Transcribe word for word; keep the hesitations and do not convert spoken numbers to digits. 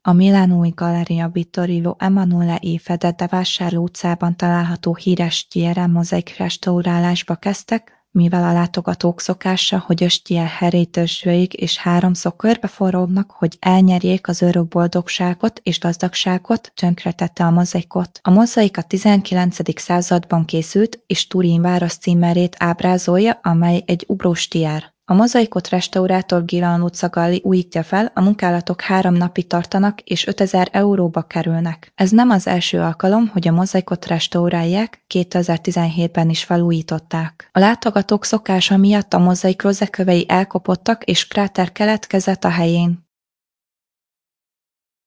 A milánói Galleria Vittorio Emanuele i Fedete Vásárló utcában található híres Stier mozaik restaurálásba kezdtek, mivel a látogatók szokása, hogy a Stier Heritage-ig és háromszor körbeforognak, hogy elnyerjék az örök boldogságot és gazdagságot, tönkretette a mozaikot. A mozaik a tizenkilencedik században készült, és Turin város címerét ábrázolja, amely egy ugró Stier. A mozaikot restaurátor Giuliano Zagalli újítja fel, a munkálatok három napig tartanak és ötezer euróba kerülnek. Ez nem az első alkalom, hogy a mozaikot restaurálják, kétezer-tizenhétben is felújították. A látogatók szokása miatt a mozaik rozekövei elkopottak és kráter keletkezett a helyén.